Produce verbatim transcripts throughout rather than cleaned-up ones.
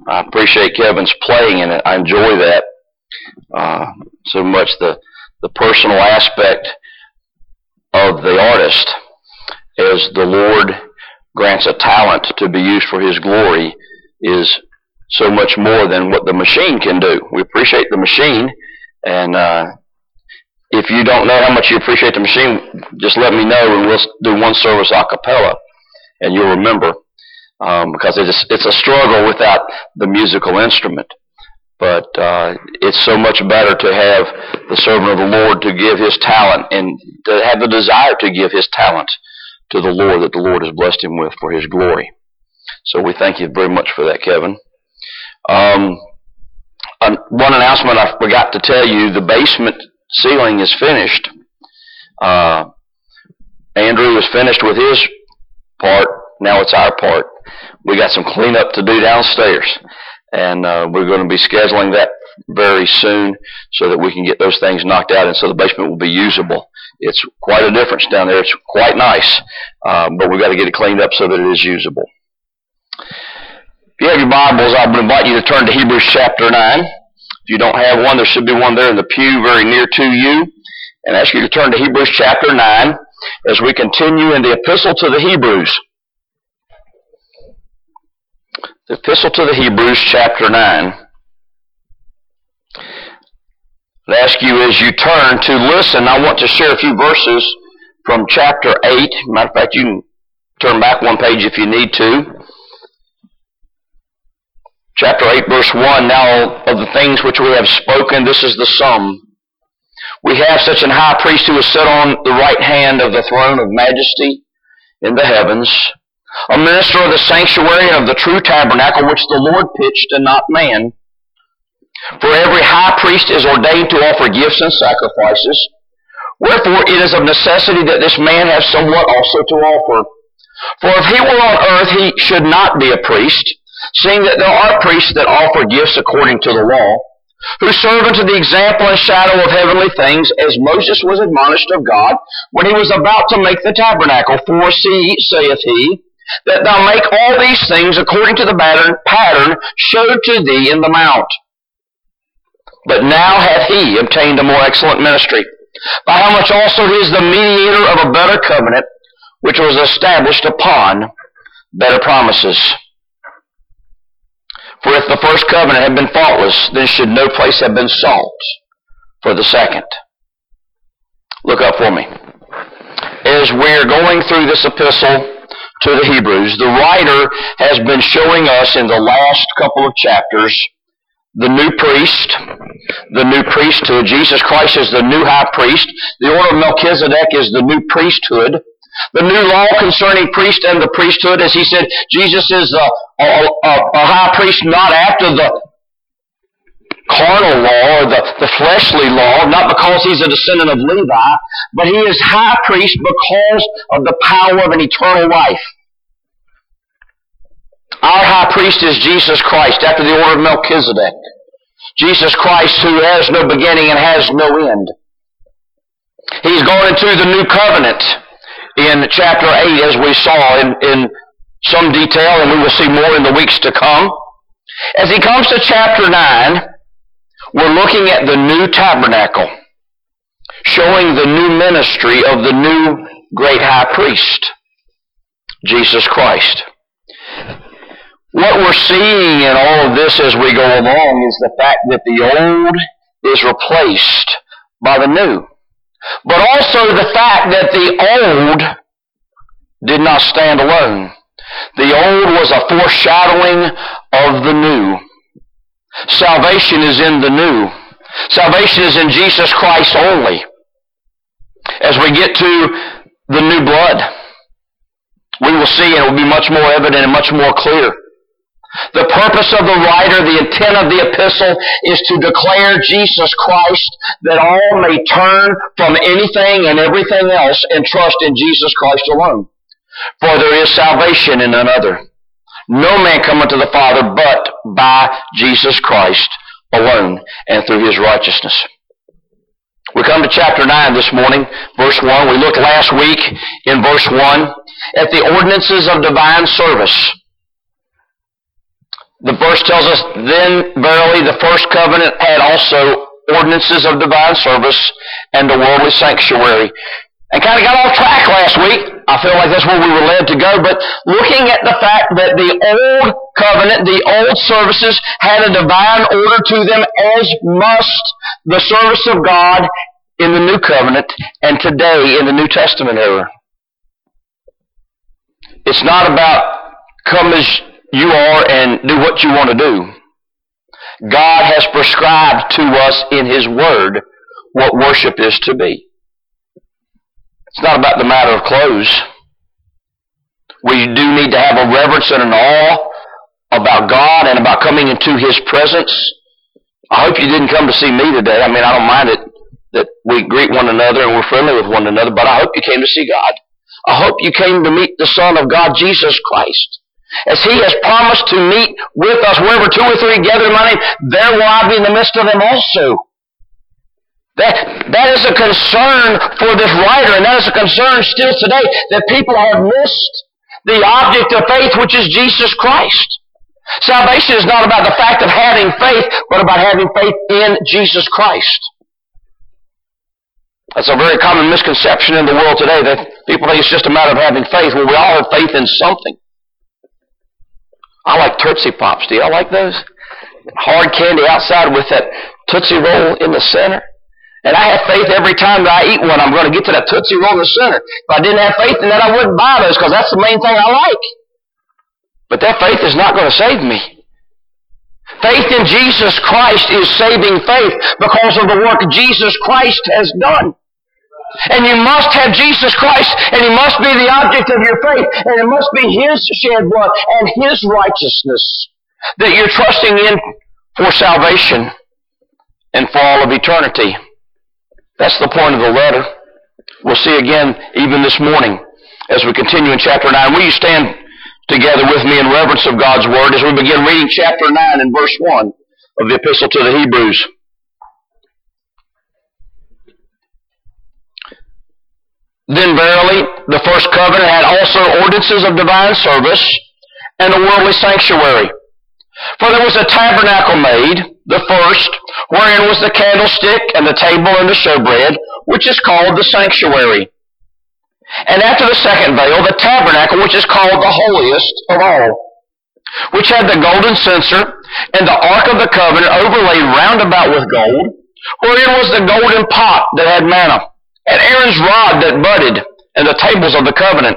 I appreciate Kevin's playing in it. I enjoy that uh, so much. The the personal aspect of the artist, as the Lord grants a talent to be used for His glory, is so much more than what the machine can do. We appreciate the machine, and uh, if you don't know how much you appreciate the machine, just let me know, and we'll do one service a cappella, and you'll remember, um, because it's, it's a struggle without the musical instrument. But uh, it's so much better to have the servant of the Lord to give his talent and to have the desire to give his talent to the Lord that the Lord has blessed him with for His glory. So we thank you very much for that, Kevin. Um, one announcement I forgot to tell you, the basement ceiling is finished. Uh, Andrew is finished with his part. Now it's our part. We got some cleanup to do downstairs, and uh, we're going to be scheduling that very soon so that we can get those things knocked out, and so the basement will be usable. It's quite a difference down there. It's quite nice, uh, but we've got to get it cleaned up so that it is usable. If you have your Bibles, I would invite you to turn to Hebrews chapter nine. If you don't have one, there should be one there in the pew very near to you. And I ask you to turn to Hebrews chapter nine as we continue in the Epistle to the Hebrews. The Epistle to the Hebrews chapter nine. I ask you as you turn to listen, I want to share a few verses from chapter eight. Matter of fact, you can turn back one page if you need to. Chapter eight, verse one, now of the things which we have spoken, this is the sum. We have such an high priest who is set on the right hand of the throne of majesty in the heavens, a minister of the sanctuary and of the true tabernacle which the Lord pitched and not man. For every high priest is ordained to offer gifts and sacrifices. Wherefore it is of necessity that this man have somewhat also to offer. For if he were on earth, he should not be a priest, seeing that there are priests that offer gifts according to the law, who serve unto the example and shadow of heavenly things, as Moses was admonished of God when he was about to make the tabernacle. For see, saith he, that thou make all these things according to the pattern, pattern showed to thee in the mount. But now hath he obtained a more excellent ministry, by how much also he is the mediator of a better covenant, which was established upon better promises. For if the first covenant had been faultless, then should no place have been sought for the second. Look up for me. As we're going through this epistle to the Hebrews, the writer has been showing us in the last couple of chapters the new priest, the new priesthood. Jesus Christ is the new high priest. The order of Melchizedek is the new priesthood. The new law concerning priest and the priesthood, as he said, Jesus is a, a, a, a high priest not after the carnal law or the, the fleshly law, not because he's a descendant of Levi, but he is high priest because of the power of an eternal life. Our high priest is Jesus Christ after the order of Melchizedek. Jesus Christ who has no beginning and has no end. He's gone into the new covenant in chapter eight, as we saw in, in some detail, and we will see more in the weeks to come. As he comes to chapter nine, we're looking at the new tabernacle, showing the new ministry of the new great high priest, Jesus Christ. What we're seeing in all of this as we go along is the fact that the old is replaced by the new. But also the fact that the old did not stand alone. The old was a foreshadowing of the new. Salvation is in the new. Salvation is in Jesus Christ only. As we get to the new blood, we will see, and it will be much more evident and much more clear. The purpose of the writer, the intent of the epistle, is to declare Jesus Christ, that all may turn from anything and everything else and trust in Jesus Christ alone. For there is salvation in none other. No man cometh to the Father but by Jesus Christ alone and through His righteousness. We come to chapter nine this morning, verse one. We looked last week in verse one at the ordinances of divine service. The verse tells us, then verily the first covenant had also ordinances of divine service and a worldly sanctuary. And kind of got off track last week. I feel like that's where we were led to go. But looking at the fact that the old covenant, the old services, had a divine order to them, as must the service of God in the new covenant and today in the New Testament era. It's not about come as you are and do what you want to do. God has prescribed to us in His Word what worship is to be. It's not about the matter of clothes. We do need to have a reverence and an awe about God and about coming into His presence. I hope you didn't come to see me today. I mean, I don't mind it that we greet one another and we're friendly with one another, but I hope you came to see God. I hope you came to meet the Son of God, Jesus Christ. As He has promised to meet with us wherever two or three gather in my name, there will I be in the midst of them also. That, that is a concern for this writer, and that is a concern still today, that people have missed the object of faith, which is Jesus Christ. Salvation is not about the fact of having faith, but about having faith in Jesus Christ. That's a very common misconception in the world today, that people think it's just a matter of having faith. Well, we all have faith in something. I like Tootsie Pops. Do y'all like those? Hard candy outside with that Tootsie Roll in the center. And I have faith every time that I eat one, I'm going to get to that Tootsie Roll in the center. If I didn't have faith in that, I wouldn't buy those, because that's the main thing I like. But that faith is not going to save me. Faith in Jesus Christ is saving faith because of the work Jesus Christ has done. And you must have Jesus Christ, and He must be the object of your faith, and it must be His shed blood and His righteousness that you're trusting in for salvation and for all of eternity. That's the point of the letter. We'll see again even this morning as we continue in chapter nine. Will you stand together with me in reverence of God's Word as we begin reading chapter nine and verse one of the Epistle to the Hebrews. Then verily the first covenant had also ordinances of divine service and a worldly sanctuary. For there was a tabernacle made, the first, wherein was the candlestick and the table and the showbread, which is called the sanctuary. And after the second veil, the tabernacle, which is called the holiest of all, which had the golden censer and the ark of the covenant overlaid round about with gold, wherein was the golden pot that had manna, and Aaron's rod that budded, and the tables of the covenant.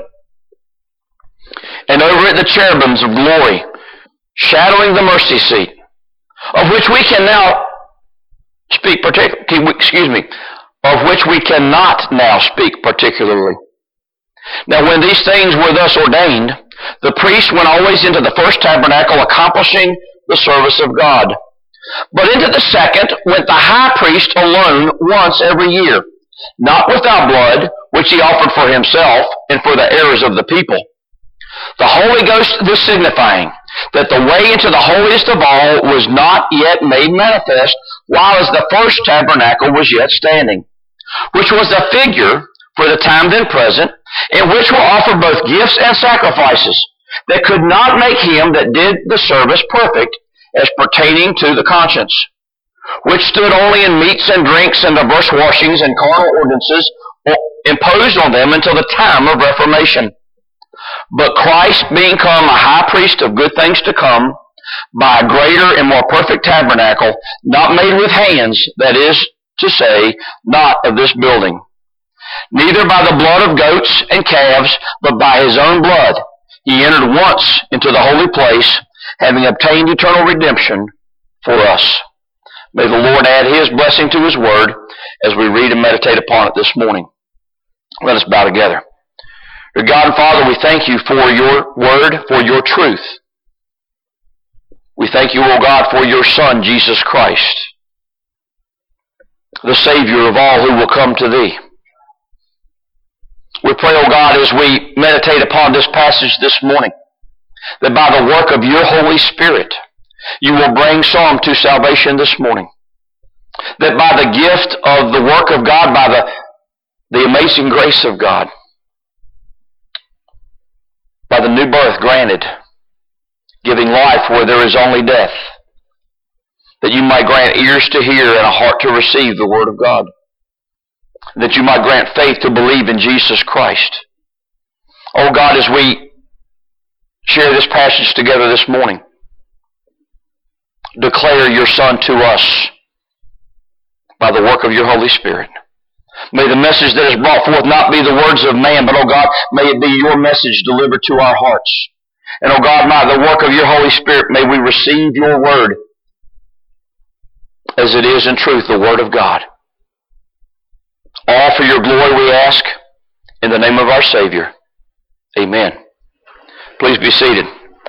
And over it the cherubims of glory, shadowing the mercy seat, of which we can now speak particularly, excuse me, of which we cannot now speak particularly. Now when these things were thus ordained, the priest went always into the first tabernacle, accomplishing the service of God. But into the second went the high priest alone once every year, not without blood, which he offered for himself and for the errors of the people. The Holy Ghost this signifying, that the way into the holiest of all was not yet made manifest, while as the first tabernacle was yet standing, which was a figure for the time then present, in which were offered both gifts and sacrifices, that could not make him that did the service perfect, as pertaining to the conscience, which stood only in meats and drinks and diverse washings and carnal ordinances imposed on them until the time of Reformation. But Christ, being come a high priest of good things to come, by a greater and more perfect tabernacle, not made with hands, that is to say, not of this building, neither by the blood of goats and calves, but by His own blood, He entered once into the holy place, having obtained eternal redemption for us. May the Lord add His blessing to His word as we read and meditate upon it this morning. Let us bow together. Dear God and Father, we thank You for Your word, for Your truth. We thank You, O God, for Your Son, Jesus Christ, the Savior of all who will come to Thee. We pray, O God, as we meditate upon this passage this morning, that by the work of Your Holy Spirit, You will bring some to salvation this morning. That by the gift of the work of God, by the, the amazing grace of God, by the new birth granted giving life where there is only death, that you might grant ears to hear and a heart to receive the Word of God, that you might grant faith to believe in Jesus Christ. Oh God, as we share this passage together this morning, declare your Son to us by the work of your Holy Spirit. May the message that is brought forth not be the words of man, but, oh God, may it be your message delivered to our hearts. And, oh God, by the work of your Holy Spirit, may we receive your word as it is in truth, the Word of God. All for your glory we ask, in the name of our Savior. Amen. Please be seated.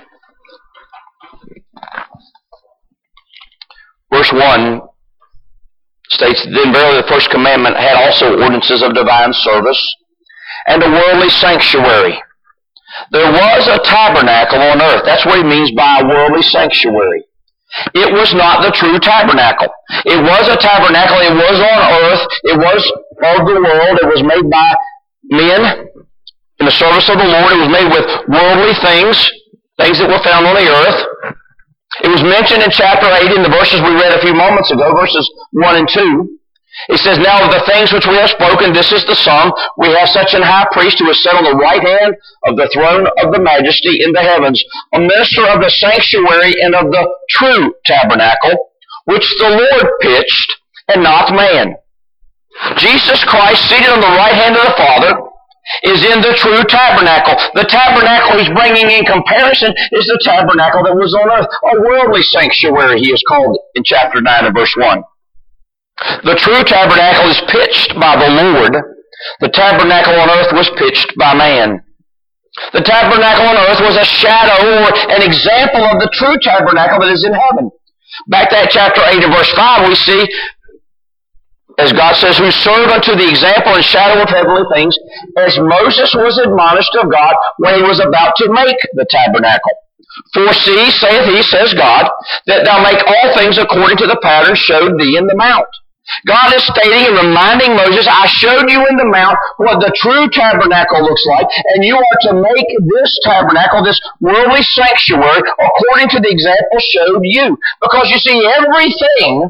Verse one states, Then verily the first commandment had also ordinances of divine service and a worldly sanctuary. There was a tabernacle on earth. That's what he means by a worldly sanctuary. It was not the true tabernacle. It was a tabernacle. It was on earth. It was of the world. It was made by men in the service of the Lord. It was made with worldly things, things that were found on the earth. It was mentioned in chapter eight in the verses we read a few moments ago, verses one and two. It says, Now of the things which we have spoken, this is the sum. We have such an high priest who is set on the right hand of the throne of the majesty in the heavens, a minister of the sanctuary and of the true tabernacle, which the Lord pitched and not man. Jesus Christ, seated on the right hand of the Father, is in the true tabernacle. The tabernacle he's bringing in comparison is the tabernacle that was on earth. A worldly sanctuary, he is called in chapter nine and verse one. The true tabernacle is pitched by the Lord. The tabernacle on earth was pitched by man. The tabernacle on earth was a shadow or an example of the true tabernacle that is in heaven. Back to chapter eight and verse five, we see, as God says, Who serve unto the example and shadow of heavenly things, as Moses was admonished of God when he was about to make the tabernacle. For see, saith he, says God, that thou make all things according to the pattern showed thee in the mount. God is stating and reminding Moses, I showed you in the mount what the true tabernacle looks like, and you are to make this tabernacle, this worldly sanctuary, according to the example showed you. Because you see, everything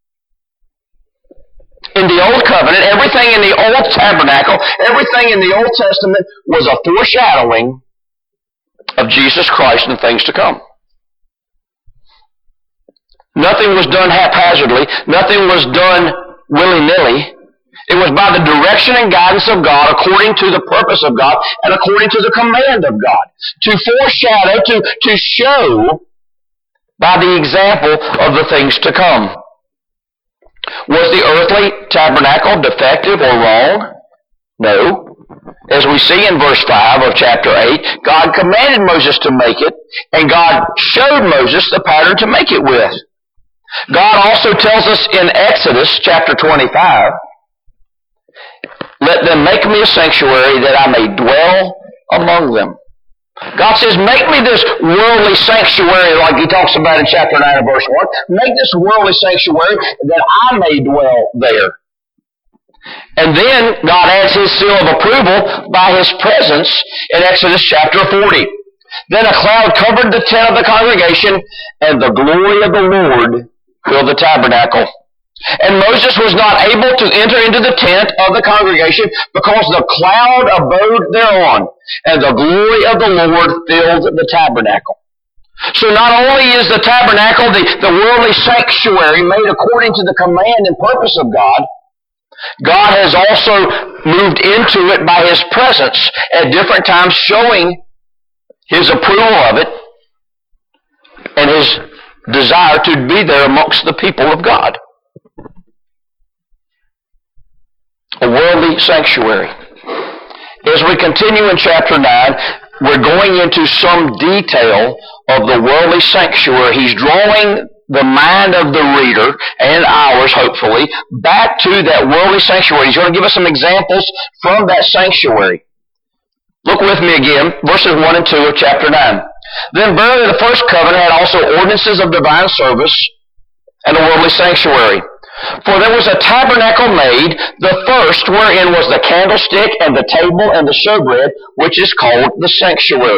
in the Old Covenant, everything in the Old Tabernacle, everything in the Old Testament was a foreshadowing of Jesus Christ and things to come. Nothing was done haphazardly. Nothing was done willy-nilly. It was by the direction and guidance of God, according to the purpose of God, and according to the command of God. To foreshadow, to, to show by the example of the things to come. Was the earthly tabernacle defective or wrong? No. As we see in verse five of chapter eight, God commanded Moses to make it, and God showed Moses the pattern to make it with. God also tells us in Exodus chapter twenty-five, Let them make me a sanctuary that I may dwell among them. God says, make me this worldly sanctuary like he talks about in chapter nine and verse one. Make this worldly sanctuary that I may dwell there. And then God adds his seal of approval by his presence in Exodus chapter forty. Then a cloud covered the tent of the congregation, and the glory of the Lord filled the tabernacle. And Moses was not able to enter into the tent of the congregation because the cloud abode thereon, and the glory of the Lord filled the tabernacle. So not only is the tabernacle the, the worldly sanctuary made according to the command and purpose of God, God has also moved into it by his presence at different times, showing his approval of it and his desire to be there amongst the people of God. A worldly sanctuary. As we continue in chapter nine, we're going into some detail of the worldly sanctuary. He's drawing the mind of the reader, and ours, hopefully, back to that worldly sanctuary. He's going to give us some examples from that sanctuary. Look with me again, verses one and two of chapter nine. Then verily the first covenant had also ordinances of divine service and a worldly sanctuary. For there was a tabernacle made, the first wherein was the candlestick and the table and the showbread, which is called the sanctuary.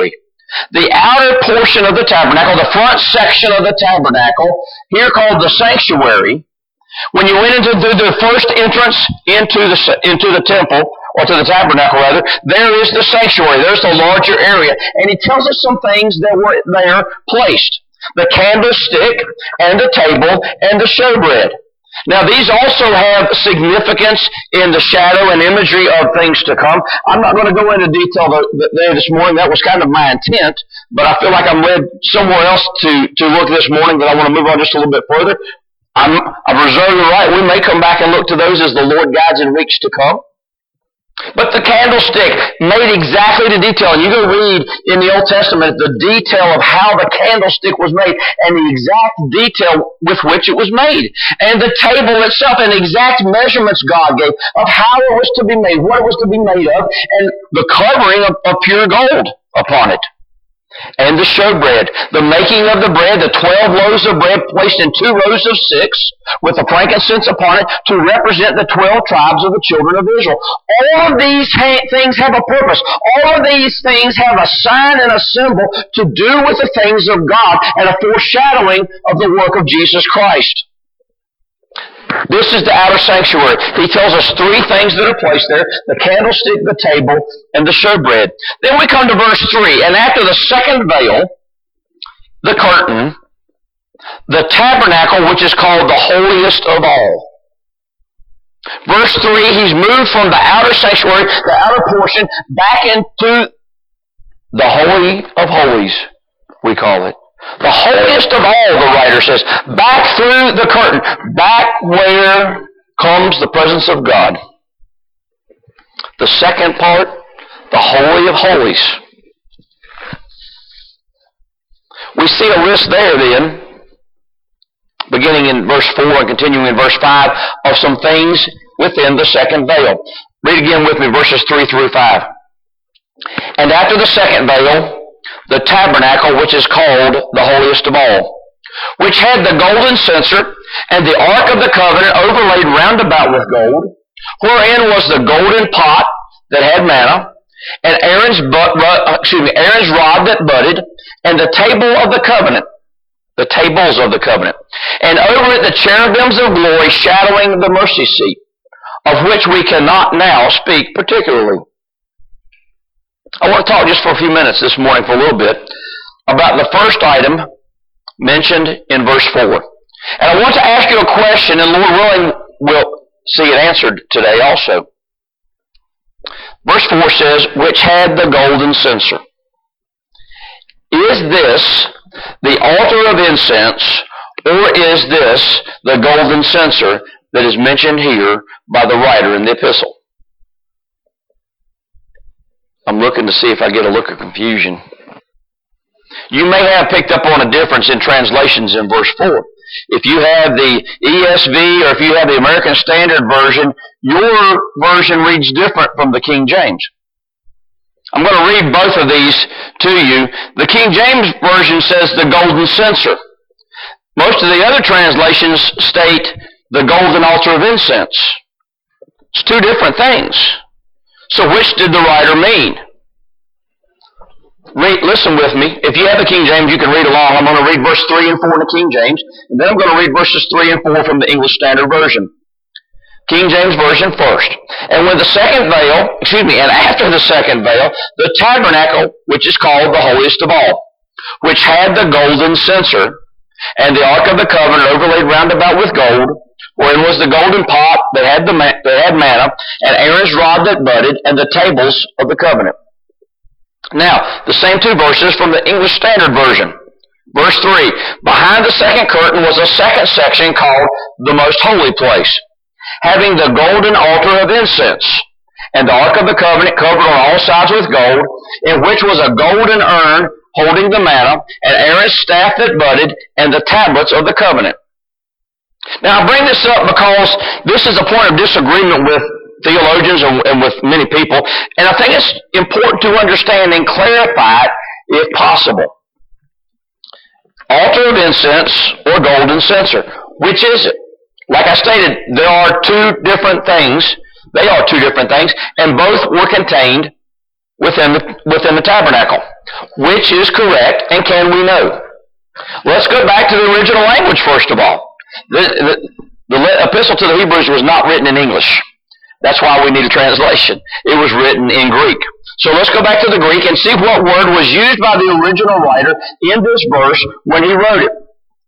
The outer portion of the tabernacle, the front section of the tabernacle, here called the sanctuary, when you went into the, the first entrance into the, into the temple, or to the tabernacle rather, there is the sanctuary. There's the larger area. And he tells us some things that were there placed. The candlestick, and the table, and the showbread. Now these also have significance in the shadow and imagery of things to come. I'm not going to go into detail there this morning. That was kind of my intent, but I feel like I'm led somewhere else to, to look this morning, that I want to move on just a little bit further. I'm, I've reserved the right. We may come back and look to those as the Lord guides in weeks to come. But the candlestick made exactly the detail. And you go read in the Old Testament the detail of how the candlestick was made and the exact detail with which it was made. And the table itself and the exact measurements God gave of how it was to be made, what it was to be made of, and the covering of, of pure gold upon it. And the showbread, the making of the bread, the twelve loaves of bread placed in two rows of six, with the frankincense upon it, to represent the twelve tribes of the children of Israel. All of these ha- things have a purpose. All of these things have a sign and a symbol to do with the things of God and a foreshadowing of the work of Jesus Christ. This is the outer sanctuary. He tells us three things that are placed there: the candlestick, the table, and the showbread. Then we come to verse three, and after the second veil, the curtain, the tabernacle, which is called the holiest of all. Verse three, he's moved from the outer sanctuary, the outer portion, back into the Holy of Holies, we call it. The holiest of all, the writer says, back through the curtain, back where comes the presence of God. The second part, the Holy of Holies. We see a list there then, beginning in verse four and continuing in verse five, of some things within the second veil. Read again with me, verses three through five. And after the second veil, the tabernacle, which is called the holiest of all, which had the golden censer, and the ark of the covenant overlaid round about with gold, wherein was the golden pot that had manna, and Aaron's, but, excuse me, Aaron's rod that budded, and the table of the covenant, the tables of the covenant, and over it the cherubims of glory shadowing the mercy seat, of which we cannot now speak particularly. I want to talk just for a few minutes this morning, for a little bit, about the first item mentioned in verse four. And I want to ask you a question, and Lord willing, we'll see it answered today also. Verse four says, which had the golden censer. Is this the altar of incense, or is this the golden censer that is mentioned here by the writer in the epistle? I'm looking to see if I get a look of confusion. You may have picked up on a difference in translations in verse four. If you have the E S V or if you have the American Standard Version, your version reads different from the King James. I'm going to read both of these to you. The King James Version says the golden censer. Most of the other translations state the golden altar of incense. It's two different things. So which did the writer mean? Read, listen with me. If you have the King James, you can read along. I'm going to read verse three and four in the King James, and then I'm going to read verses three and four from the English Standard Version. King James Version first. And when the second veil, excuse me, and after the second veil, the tabernacle, which is called the holiest of all, which had the golden censer, and the ark of the covenant overlaid round about with gold, wherein was the golden pot that had the that had manna, and Aaron's rod that budded, and the tables of the covenant. Now, the same two verses from the English Standard Version. Verse three, behind the second curtain was a second section called the most holy place, having the golden altar of incense, and the ark of the covenant covered on all sides with gold, in which was a golden urn holding the manna, and Aaron's staff that budded, and the tablets of the covenant. Now, I bring this up because this is a point of disagreement with theologians and, and with many people, and I think it's important to understand and clarify it if possible. Altar of incense or golden censer. Which is it? Like I stated, there are two different things. They are two different things, and both were contained within the, within the tabernacle. Which is correct, and can we know? Let's go back to the original language first of all. The, the, the epistle to the Hebrews was not written in English. That's why we need a translation. It was written in Greek. So let's go back to the Greek and see what word was used by the original writer in this verse when he wrote it.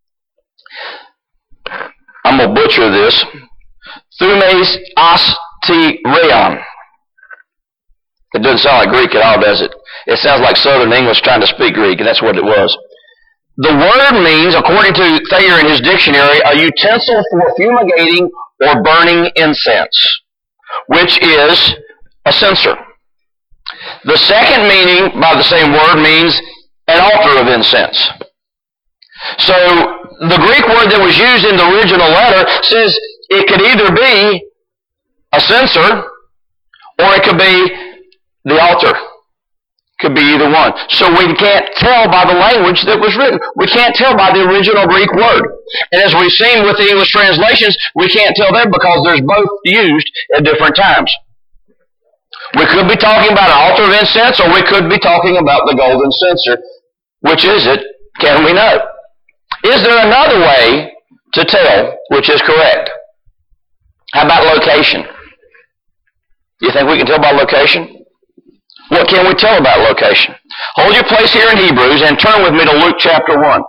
I'm going to butcher this. Thumes astireon. It doesn't sound like Greek at all, does it? It sounds like Southern English trying to speak Greek, and that's what it was. The word means, according to Thayer in his dictionary, a utensil for fumigating or burning incense, which is a censer. The second meaning by the same word means an altar of incense. So the Greek word that was used in the original letter says it could either be a censer or it could be the altar. Could be either one. So we can't tell by the language that was written. We can't tell by the original Greek word. And as we've seen with the English translations, we can't tell them because there's both used at different times. We could be talking about an altar of incense, or we could be talking about the golden censer. Which is it? Can we know? Is there another way to tell which is correct? How about location? You think we can tell by location? What can we tell about location? Hold your place here in Hebrews and turn with me to Luke chapter one.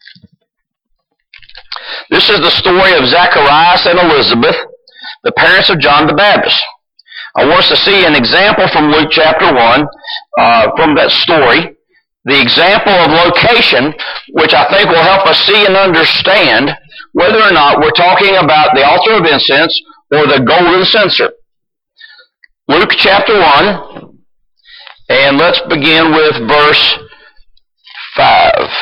This is the story of Zacharias and Elizabeth, the parents of John the Baptist. I want us to see an example from Luke chapter one, uh, from that story. The example of location, which I think will help us see and understand whether or not we're talking about the altar of incense or the golden censer. Luke chapter one. And let's begin with verse five.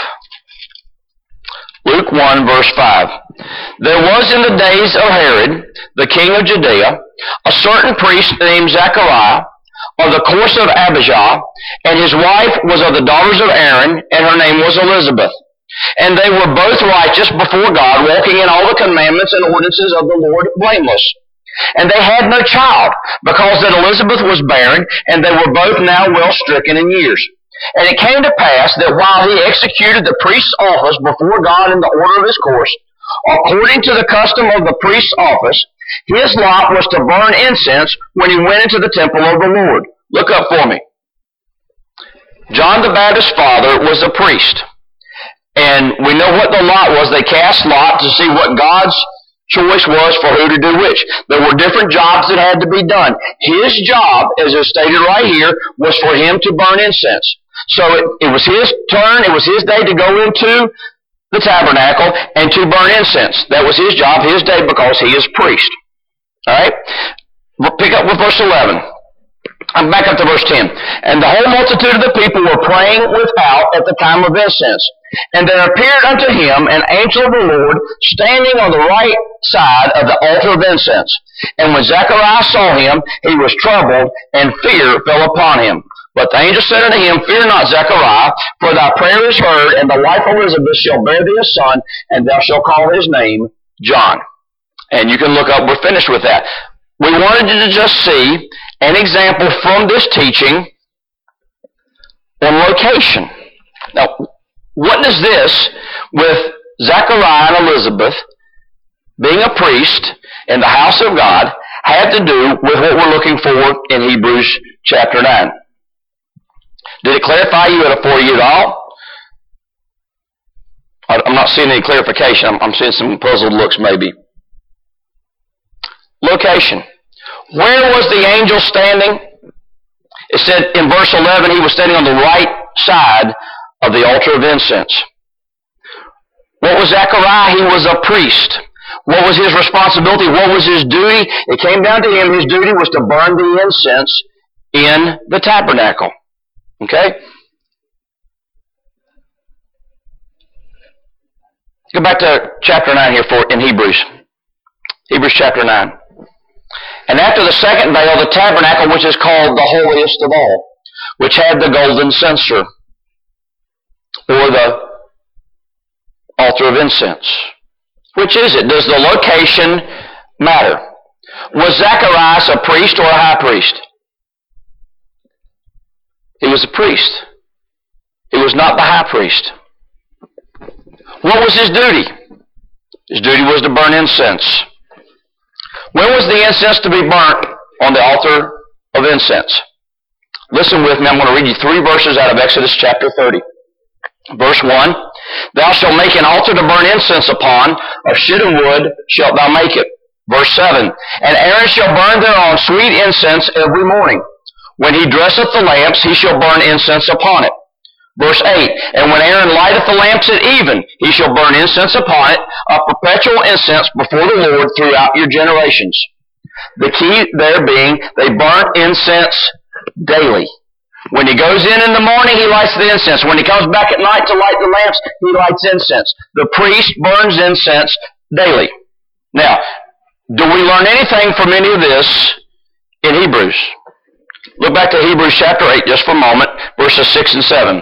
Luke one, verse five. There was in the days of Herod, the king of Judea, a certain priest named Zachariah, of the course of Abijah, and his wife was of the daughters of Aaron, and her name was Elizabeth. And they were both righteous before God, walking in all the commandments and ordinances of the Lord blameless. And they had no child, because that Elizabeth was barren, and they were both now well stricken in years. And it came to pass that while he executed the priest's office before God in the order of his course, according to the custom of the priest's office, his lot was to burn incense when he went into the temple of the Lord. Look up for me. John the Baptist's father was a priest. And we know what the lot was. They cast lot to see what God's choice was for who to do which. There were different jobs that had to be done. His job, as is stated right here, was for him to burn incense. So it, it was his turn, it was his day to go into the tabernacle and to burn incense. That was his job, his day, because he is priest. Alright? Pick up with verse eleven. I'm back up to verse ten. And the whole multitude of the people were praying without at the time of incense. And there appeared unto him an angel of the Lord standing on the right side of the altar of incense. And when Zacharias saw him, he was troubled, and fear fell upon him. But the angel said unto him, Fear not, Zechariah, for thy prayer is heard, and thy wife Elizabeth shall bear thee a son, and thou shalt call his name John. And you can look up, we're finished with that. We wanted you to just see an example from this teaching on location. Now, what does this, with Zechariah and Elizabeth being a priest in the house of God, have to do with what we're looking for in Hebrews chapter nine? Did it clarify you for you at all? I'm not seeing any clarification. I'm, I'm seeing some puzzled looks maybe. Location. Where was the angel standing? It said in verse eleven, he was standing on the right side of the altar of incense. What was Zechariah? He was a priest. What was his responsibility? What was his duty? It came down to him. His duty was to burn the incense in the tabernacle. Okay? Go back to chapter nine here for in Hebrews. Hebrews chapter nine. And after the second veil, the tabernacle, which is called the holiest of all, which had the golden censer, or the altar of incense. Which is it? Does the location matter? Was Zacharias a priest or a high priest? He was a priest. He was not the high priest. What was his duty? His duty was to burn incense. When was the incense to be burnt on the altar of incense? Listen with me. I'm going to read you three verses out of Exodus chapter thirty. Verse one, thou shalt make an altar to burn incense upon, of shittim wood shalt thou make it. Verse seven, and Aaron shall burn thereon sweet incense every morning. When he dresseth the lamps, he shall burn incense upon it. Verse eight, and when Aaron lighteth the lamps at even, he shall burn incense upon it, a perpetual incense before the Lord throughout your generations. The key there being, they burnt incense daily. When he goes in in the morning, he lights the incense. When he comes back at night to light the lamps, he lights incense. The priest burns incense daily. Now, do we learn anything from any of this in Hebrews? Look back to Hebrews chapter eight just for a moment, verses six and seven.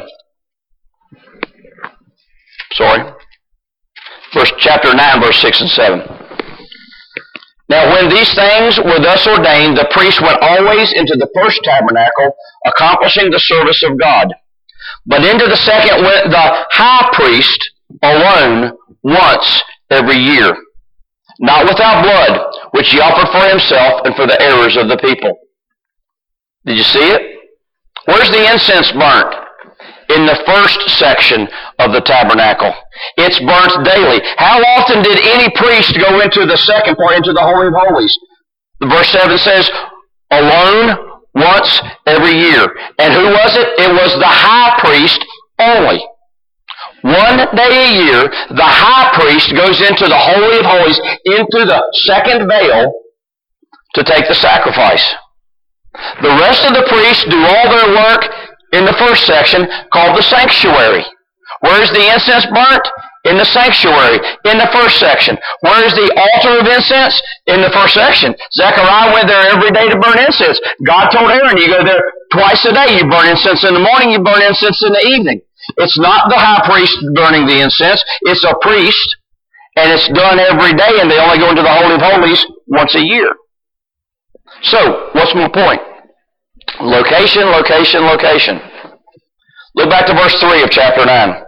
Sorry. Verse chapter nine, verse six and seven. Now when these things were thus ordained, the priest went always into the first tabernacle, accomplishing the service of God. But into the second went the high priest alone once every year, not without blood, which he offered for himself and for the errors of the people. Did you see it? Where's the incense burnt? In the first section of the tabernacle. It's burnt daily. How often did any priest go into the second part, into the Holy of Holies? Verse seven says, alone once every year. And who was it? It was the high priest only. One day a year, the high priest goes into the Holy of Holies, into the second veil, to take the sacrifice. The rest of the priests do all their work in the first section, called the sanctuary. Where is the incense burnt? In the sanctuary, in the first section. Where is the altar of incense? In the first section. Zechariah went there every day to burn incense. God told Aaron, you go there twice a day. You burn incense in the morning, you burn incense in the evening. It's not the high priest burning the incense. It's a priest, and it's done every day, and they only go into the Holy of Holies once a year. So, what's my point? Location, location, location. Look back to verse three of chapter nine.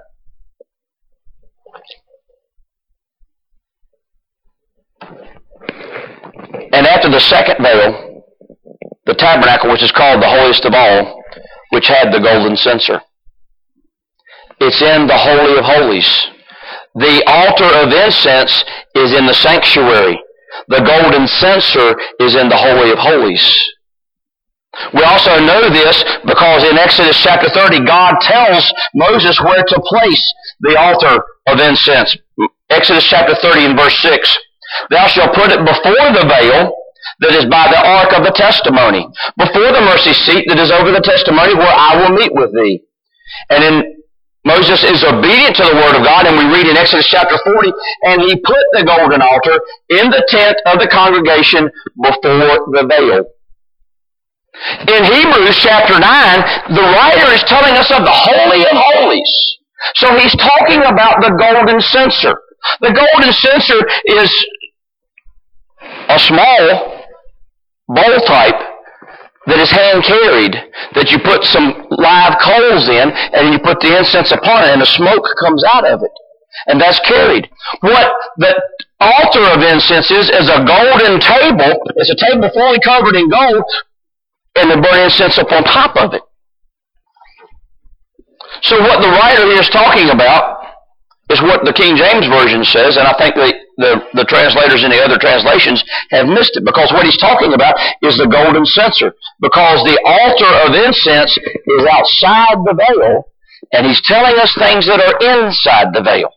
And after the second veil, the tabernacle, which is called the holiest of all, which had the golden censer. It's in the Holy of Holies. The altar of incense is in the sanctuary. The golden censer is in the Holy of Holies. We also know this because in Exodus chapter thirty, God tells Moses where to place the altar of incense. Exodus chapter thirty and verse six. Thou shalt put it before the veil that is by the ark of the testimony, before the mercy seat that is over the testimony, where I will meet with thee. And then Moses is obedient to the word of God, and we read in Exodus chapter forty, and he put the golden altar in the tent of the congregation before the veil. In Hebrews chapter nine, the writer is telling us of the Holy of Holies. So he's talking about the golden censer. The golden censer is a small bowl type that is hand carried, that you put some live coals in, and you put the incense upon it, and the smoke comes out of it. And that's carried. What the altar of incense is, is a golden table. It's a table fully covered in gold, and they burn incense up on top of it. So what the writer here is talking about is what the King James Version says, and I think the, the, the translators in the other translations have missed it, because what he's talking about is the golden censer, because the altar of incense is outside the veil, and he's telling us things that are inside the veil.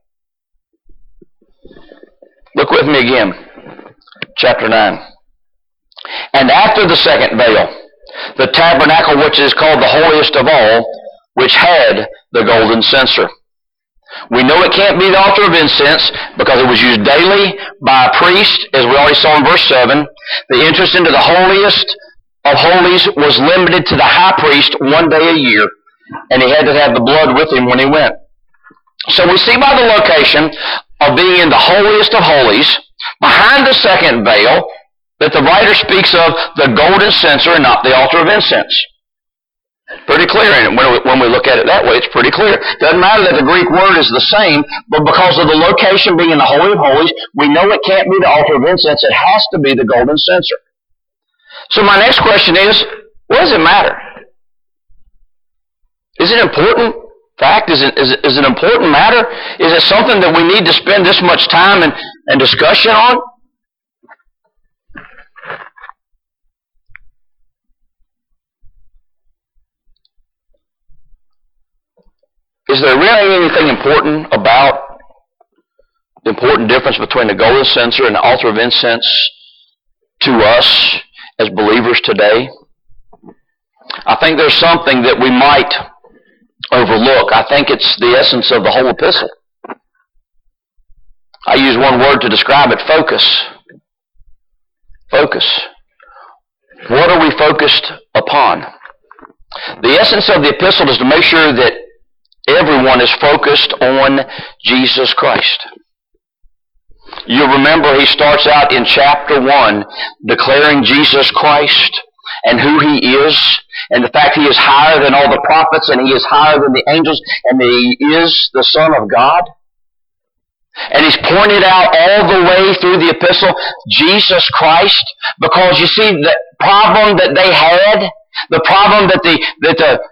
Look with me again, chapter nine. And after the second veil, the tabernacle which is called the holiest of all, which had the golden censer. We know it can't be the altar of incense because it was used daily by a priest, as we already saw in verse seven. The entrance into the holiest of holies was limited to the high priest one day a year, and he had to have the blood with him when he went. So we see by the location of being in the holiest of holies, behind the second veil, that the writer speaks of the golden censer and not the altar of incense. Pretty clear in it. When we, when we look at it that way, it's pretty clear. Doesn't matter that the Greek word is the same, but because of the location being in the Holy of Holies, we know it can't be the altar of incense. It has to be the golden censer. So my next question is, what does it matter? Is it important? Fact, is it, is it, is it an important matter? Is it something that we need to spend this much time and, and discussion on? Is there really anything important about the important difference between the golden censer and the altar of incense to us as believers today? I think there's something that we might overlook. I think it's the essence of the whole epistle. I use one word to describe it: focus. Focus. What are we focused upon? The essence of the epistle is to make sure that everyone is focused on Jesus Christ. You remember he starts out in chapter one declaring Jesus Christ and who he is, and the fact he is higher than all the prophets, and he is higher than the angels, and that he is the Son of God. And he's pointed out all the way through the epistle Jesus Christ, because you see the problem that they had, the problem that the that the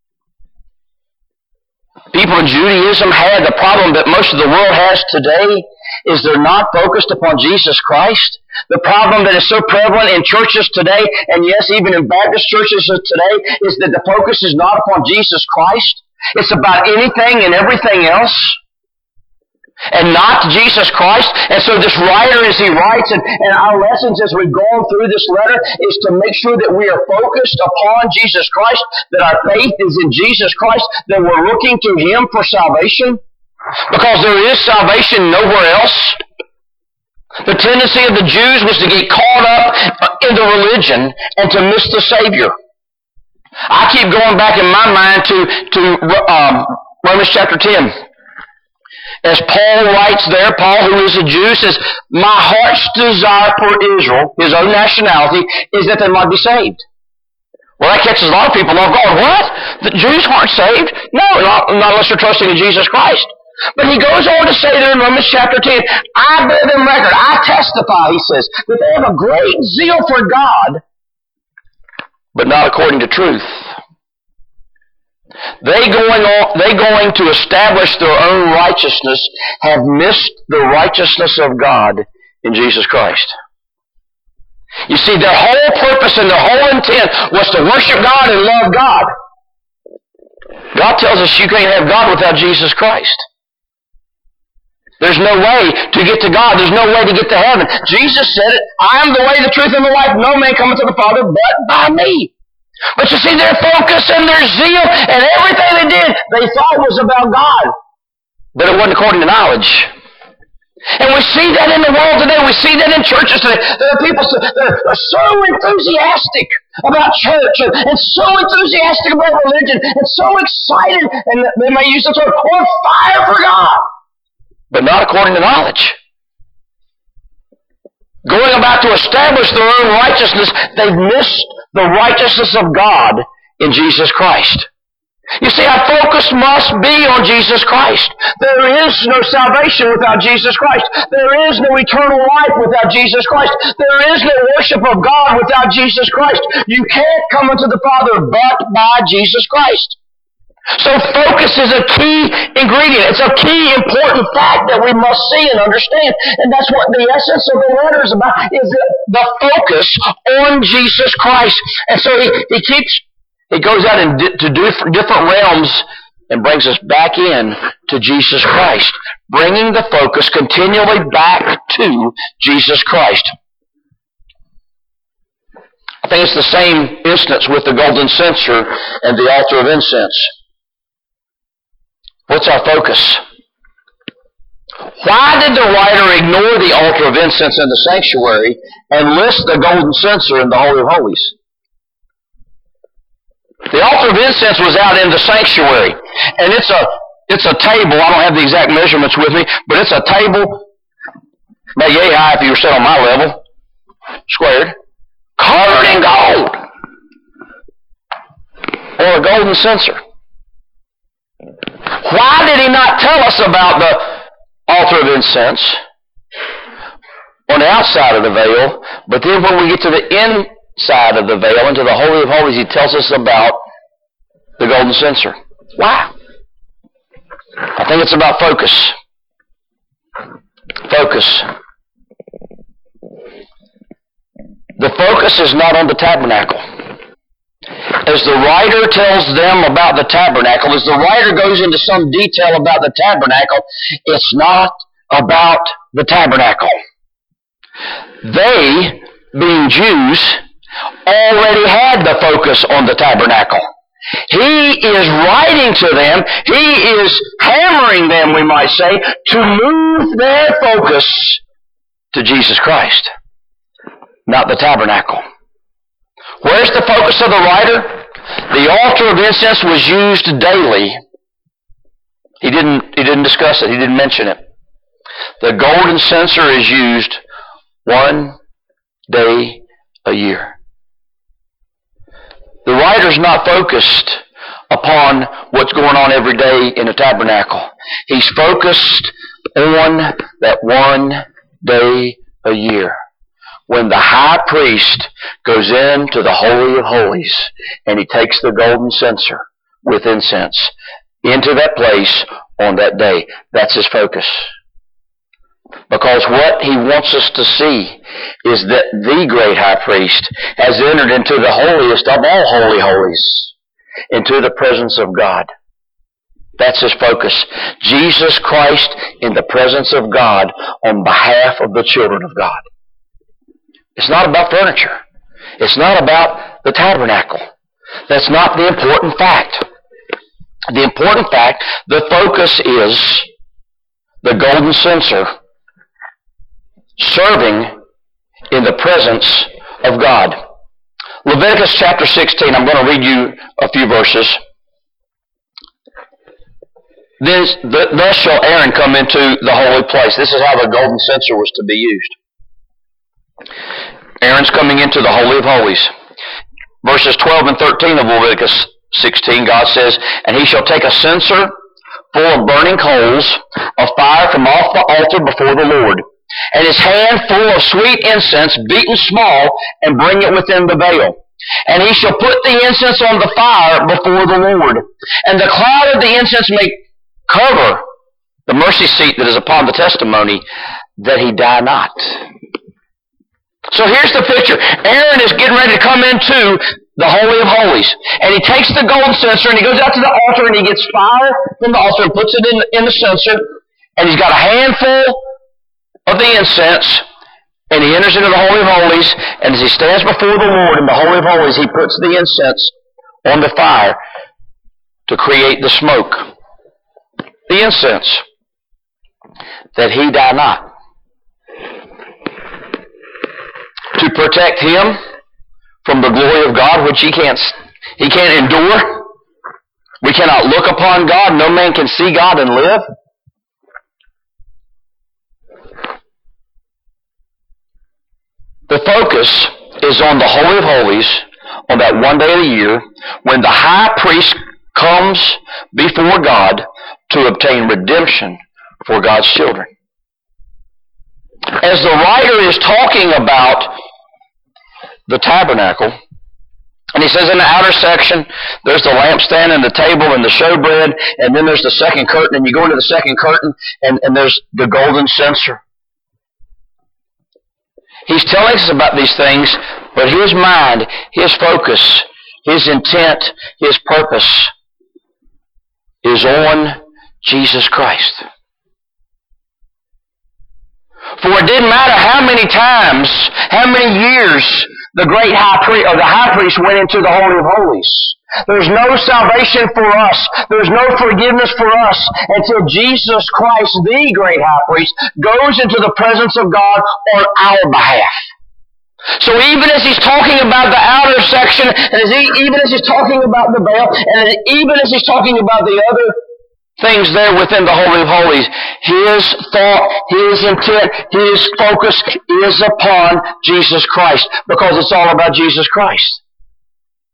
people in Judaism had, the problem that most of the world has today, is they're not focused upon Jesus Christ. The problem that is so prevalent in churches today, and yes, even in Baptist churches today, is that the focus is not upon Jesus Christ. It's about anything and everything else, and not Jesus Christ. And so this writer, as he writes, and, and our lessons as we've gone through this letter, is to make sure that we are focused upon Jesus Christ, that our faith is in Jesus Christ, that we're looking to him for salvation, because there is salvation nowhere else. The tendency of the Jews was to get caught up in the religion and to miss the Savior. I keep going back in my mind to, to um, Romans chapter ten. As Paul writes there, Paul, who is a Jew, says, my heart's desire for Israel, his own nationality, is that they might be saved. Well, that catches a lot of people off guard. What? The Jews aren't saved? No, not, not unless you're trusting in Jesus Christ. But he goes on to say there in Romans chapter ten, I bear them record, I testify, he says, that they have a great zeal for God, but not according to truth. They going on, they going to establish their own righteousness have missed the righteousness of God in Jesus Christ. You see, their whole purpose and their whole intent was to worship God and love God. God tells us you can't have God without Jesus Christ. There's no way to get to God. There's no way to get to heaven. Jesus said it, I am the way, the truth, and the life. No man cometh to the Father but by me. But you see, their focus and their zeal and everything they did, they thought was about God. But it wasn't according to knowledge. And we see that in the world today. We see that in churches today. There are people that are so enthusiastic about church and, and so enthusiastic about religion and so excited, and they may use the term, on fire for God. But not according to knowledge. Going about to establish their own righteousness, they've missed the righteousness of God in Jesus Christ. You see, our focus must be on Jesus Christ. There is no salvation without Jesus Christ. There is no eternal life without Jesus Christ. There is no worship of God without Jesus Christ. You can't come unto the Father but by Jesus Christ. So focus is a key ingredient. It's a key important fact that we must see and understand. And that's what the essence of the letter is about, is the focus on Jesus Christ. And so he, he keeps, he goes out into different realms and brings us back in to Jesus Christ, bringing the focus continually back to Jesus Christ. I think it's the same instance with the golden censer and the altar of incense. What's our focus? Why did the writer ignore the altar of incense in the sanctuary and list the golden censer in the Holy of Holies? The altar of incense was out in the sanctuary, and it's a it's a table. I don't have the exact measurements with me, but it's a table, maybe yay high if you were set on my level, squared, covered in gold. or a golden censer? Why did he not tell us about the altar of incense on the outside of the veil, but then when we get to the inside of the veil, into the Holy of Holies, he tells us about the golden censer? Why? I think it's about focus. Focus. The focus is not on the tabernacle. As the writer tells them about the tabernacle, as the writer goes into some detail about the tabernacle, it's not about the tabernacle. They, being Jews, already had the focus on the tabernacle. He is writing to them, he is hammering them, we might say, to move their focus to Jesus Christ, not the tabernacle. Where's the focus of the writer? The altar of incense was used daily. He didn't, he didn't discuss it. He didn't mention it. The golden censer is used one day a year. The writer's not focused upon what's going on every day in the tabernacle. He's focused on that one day a year, when the high priest goes into the Holy of Holies and he takes the golden censer with incense into that place on that day. That's his focus. Because what he wants us to see is that the great high priest has entered into the holiest of all holy holies, into the presence of God. That's his focus. Jesus Christ in the presence of God on behalf of the children of God. It's not about furniture. It's not about the tabernacle. That's not the important fact. The important fact, the focus is the golden censer serving in the presence of God. Leviticus chapter sixteen, I'm going to read you a few verses. This, thus shall Aaron come into the holy place. This is how the golden censer was to be used. Aaron's coming into the Holy of Holies. Verses twelve and thirteen of Leviticus sixteen, God says, "And he shall take a censer full of burning coals of fire from off the altar before the Lord, and his hand full of sweet incense beaten small, and bring it within the veil. And he shall put the incense on the fire before the Lord, and the cloud of the incense may cover the mercy seat that is upon the testimony, that he die not." So here's the picture. Aaron is getting ready to come into the Holy of Holies. And he takes the golden censer and he goes out to the altar and he gets fire from the altar and puts it in, in the censer. And he's got a handful of the incense. And he enters into the Holy of Holies. And as he stands before the Lord in the Holy of Holies, he puts the incense on the fire to create the smoke. The incense. That he die not. To protect him from the glory of God, which he can't, he can't endure. We cannot look upon God. No man can see God and live. The focus is on the Holy of Holies on that one day of the year when the high priest comes before God to obtain redemption for God's children. As the writer is talking about the tabernacle, and he says in the outer section, there's the lampstand and the table and the showbread, and then there's the second curtain, and you go into the second curtain, and, and there's the golden censer. He's telling us about these things, but his mind, his focus, his intent, his purpose is on Jesus Christ. For it didn't matter how many times, how many years the great high priest, or the high priest went into the Holy of Holies. There's no salvation for us. There's no forgiveness for us until Jesus Christ, the great high priest, goes into the presence of God on our behalf. So even as he's talking about the outer section, and as he, even as he's talking about the veil, and even as he's talking about the other things there within the Holy of Holies, his thought, his intent, his focus is upon Jesus Christ, because it's all about Jesus Christ.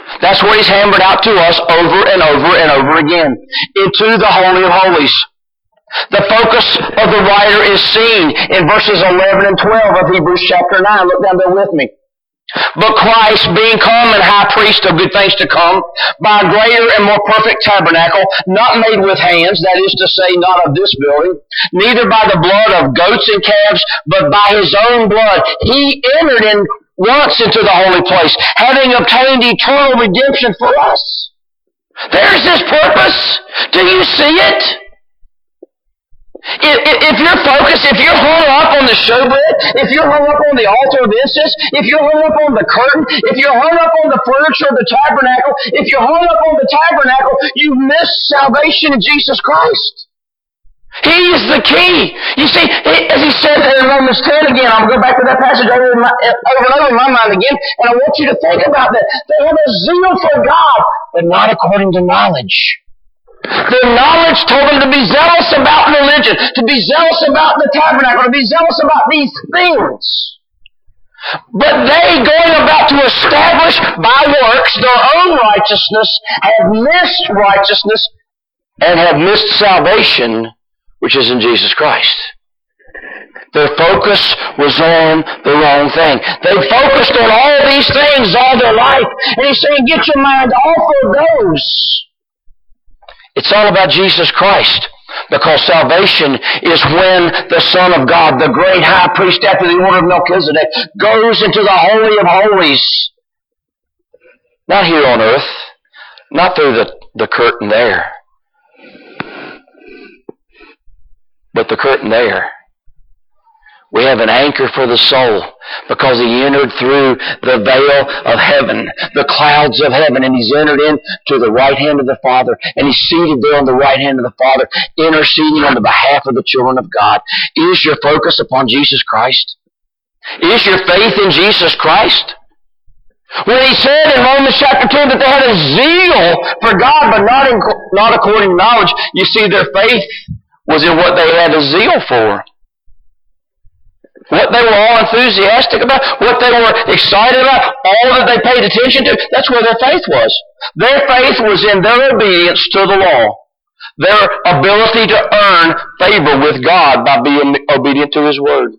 That's what He's hammered out to us over and over and over again. Into the Holy of Holies. The focus of the writer is seen in verses eleven and twelve of Hebrews chapter nine. Look down there with me. But Christ, being come and high priest of good things to come, by a greater and more perfect tabernacle, not made with hands, that is to say, not of this building, neither by the blood of goats and calves, but by His own blood, He entered in once into the holy place, having obtained eternal redemption for us. There's His purpose. Do you see it? If, if, if you're focused, if you're hung up on the showbread, if you're hung up on the altar of incense, if you're hung up on the curtain, if you're hung up on the furniture of the tabernacle, if you're hung up on the tabernacle, you've missed salvation in Jesus Christ. He is the key. You see, as he said in Romans ten again, I'll go back to that passage over, my, over and over in my mind again, and I want you to think about that. They have a zeal for God, but not according to knowledge. Their knowledge told them to be zealous about religion, to be zealous about the tabernacle, to be zealous about these things. But they, going about to establish by works their own righteousness, have missed righteousness and have missed salvation, which is in Jesus Christ. Their focus was on the wrong thing. They focused on all these things all their life. And He's saying, get your mind off of those. It's all about Jesus Christ, because salvation is when the Son of God, the great high priest after the order of Melchizedek, goes into the Holy of Holies. Not here on earth, not through the, the curtain there, but the curtain there. We have an anchor for the soul, because He entered through the veil of heaven, the clouds of heaven, and He's entered into the right hand of the Father, and He's seated there on the right hand of the Father, interceding on the behalf of the children of God. Is your focus upon Jesus Christ? Is your faith in Jesus Christ? When He said in Romans chapter two that they had a zeal for God, but not, in, not according to knowledge, you see their faith was in what they had a zeal for. What they were all enthusiastic about, what they were excited about, all that they paid attention to, that's where their faith was. Their faith was in their obedience to the law. Their ability to earn favor with God by being obedient to His Word.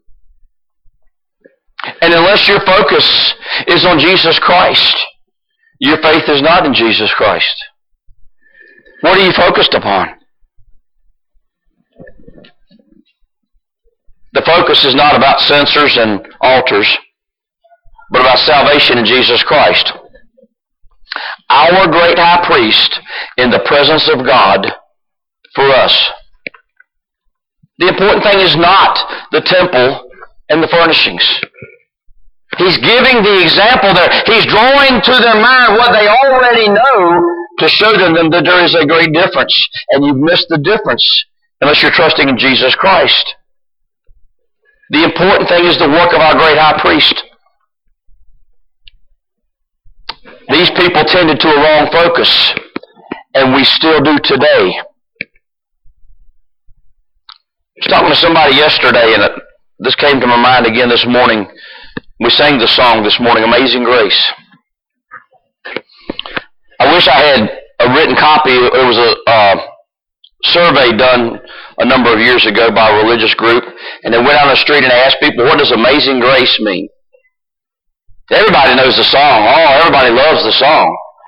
And unless your focus is on Jesus Christ, your faith is not in Jesus Christ. What are you focused upon? The focus is not about censers and altars, but about salvation in Jesus Christ. Our great high priest in the presence of God for us. The important thing is not the temple and the furnishings. He's giving the example there. He's drawing to their mind what they already know to show them that there is a great difference. And you've missed the difference unless you're trusting in Jesus Christ. The important thing is the work of our great high priest. These people tended to a wrong focus, and we still do today. I was talking to somebody yesterday, and this came to my mind again this morning. We sang the song this morning, Amazing Grace. I wish I had a written copy. It was a uh, survey done a number of years ago by a religious group, and they went out on the street and asked people, what does Amazing Grace mean? Everybody knows the song. Oh, everybody loves the song.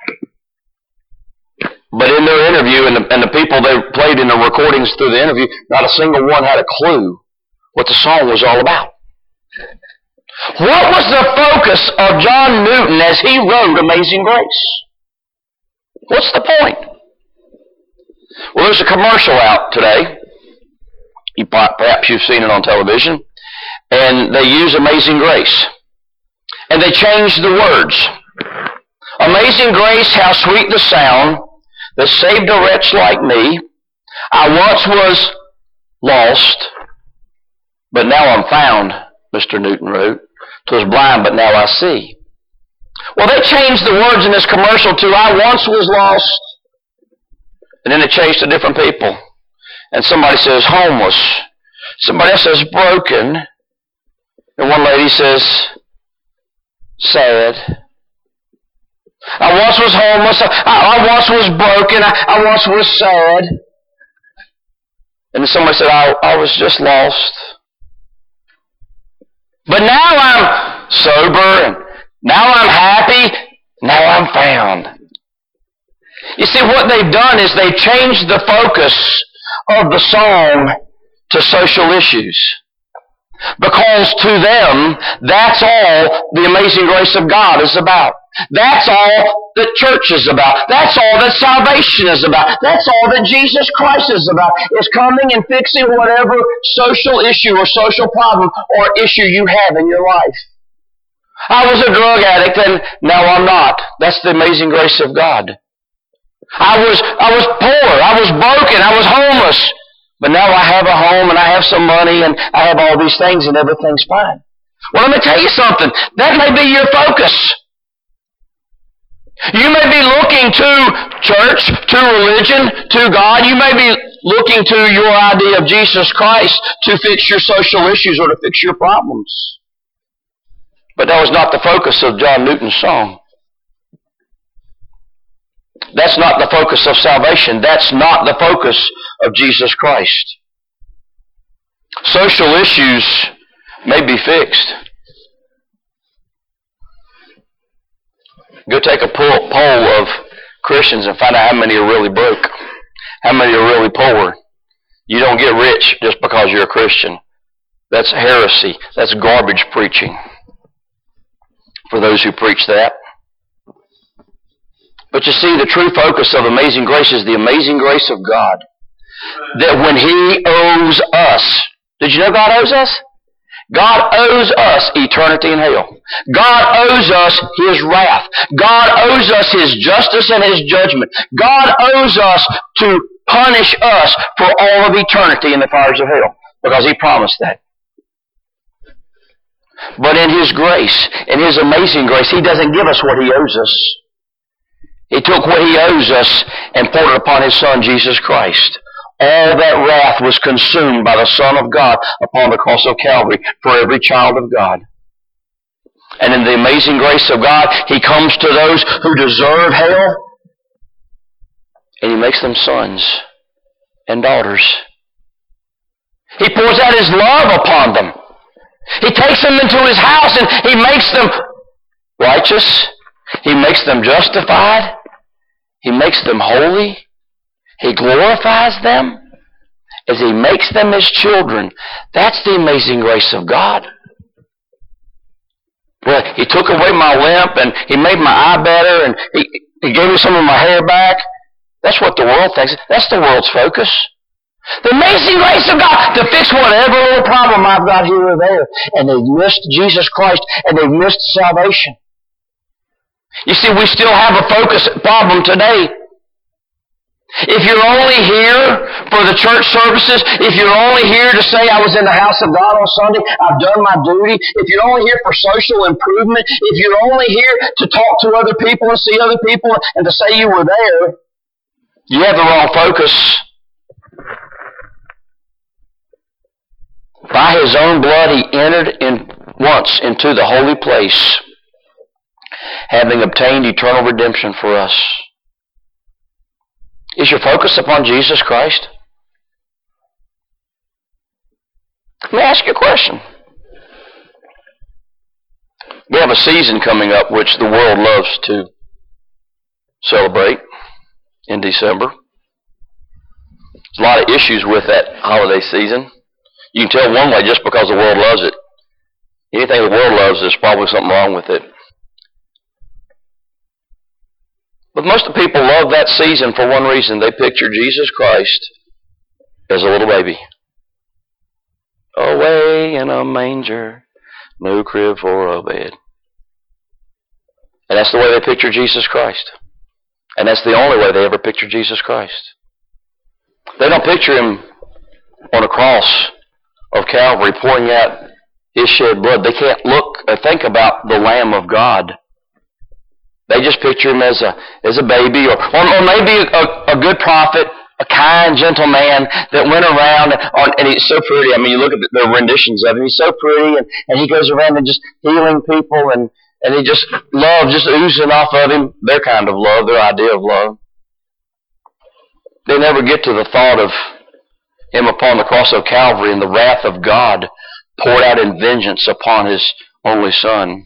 But in their interview, and the, and the people they played in the recordings through the interview, not a single one had a clue what the song was all about. What was the focus of John Newton as he wrote Amazing Grace? What's the point? Well, there's a commercial out today. You, perhaps you've seen it on television. And they use Amazing Grace. And they change the words. Amazing grace, how sweet the sound that saved a wretch like me. I once was lost, but now I'm found, Mister Newton wrote. 'Twas blind, but now I see. Well, they changed the words in this commercial to I once was lost, and then it changed to different people. And somebody says homeless. Somebody else says broken. And one lady says sad. I once was homeless. I, I once was broken. I, I once was sad. And then somebody said, I, I was just lost. But now I'm sober, and now I'm happy, now I'm found. You see, what they've done is they've changed the focus of the song to social issues. Because to them, that's all the amazing grace of God is about. That's all that church is about. That's all that salvation is about. That's all that Jesus Christ is about, is coming and fixing whatever social issue or social problem or issue you have in your life. I was a drug addict and now I'm not. That's the amazing grace of God. I was, I was poor. I was broken. I was homeless. But now I have a home and I have some money and I have all these things and everything's fine. Well, let me tell you something. That may be your focus. You may be looking to church, to religion, to God. You may be looking to your idea of Jesus Christ to fix your social issues or to fix your problems. But that was not the focus of John Newton's song. That's not the focus of salvation. That's not the focus of Jesus Christ. Social issues may be fixed. Go take a poll of Christians and find out how many are really broke. How many are really poor. You don't get rich just because you're a Christian. That's heresy. That's garbage preaching for those who preach that. But you see, the true focus of amazing grace is the amazing grace of God. That when He owes us, did you know God owes us? God owes us eternity in hell. God owes us His wrath. God owes us His justice and His judgment. God owes us to punish us for all of eternity in the fires of hell. Because He promised that. But in His grace, in His amazing grace, He doesn't give us what He owes us. He took what He owes us and poured it upon His Son, Jesus Christ. All that wrath was consumed by the Son of God upon the cross of Calvary for every child of God. And in the amazing grace of God, He comes to those who deserve hell, and He makes them sons and daughters. He pours out His love upon them. He takes them into His house and He makes them righteous. He makes them justified. He makes them holy. He glorifies them as He makes them His children. That's the amazing grace of God. Well, He took away my limp and He made my eye better and He, he gave me some of my hair back. That's what the world thinks. That's the world's focus. The amazing grace of God to fix whatever little problem I've got here or there. And they've missed Jesus Christ and they've missed salvation. You see, we still have a focus problem today. If you're only here for the church services, if you're only here to say I was in the house of God on Sunday, I've done my duty, if you're only here for social improvement, if you're only here to talk to other people and see other people and to say you were there, you have the wrong focus. By His own blood He entered in once into the holy place, having obtained eternal redemption for us. Is your focus upon Jesus Christ? Let me ask you a question. We have a season coming up which the world loves to celebrate in December. There's a lot of issues with that holiday season. You can tell one way just because the world loves it. Anything the world loves, there's probably something wrong with it. But most of the people love that season for one reason. They picture Jesus Christ as a little baby. Away in a manger, no crib for a bed. And that's the way they picture Jesus Christ. And that's the only way they ever picture Jesus Christ. They don't picture Him on a cross of Calvary pouring out His shed blood. They can't look or think about the Lamb of God. They just picture Him as a as a baby, or or, or maybe a, a good prophet, a kind, gentle man that went around, and, and he's so pretty. I mean, you look at the, the renditions of him. He's so pretty, and, and he goes around and just healing people and, And he just, love just oozing off of him, their kind of love, their idea of love. They never get to the thought of him upon the cross of Calvary and the wrath of God poured out in vengeance upon his only Son.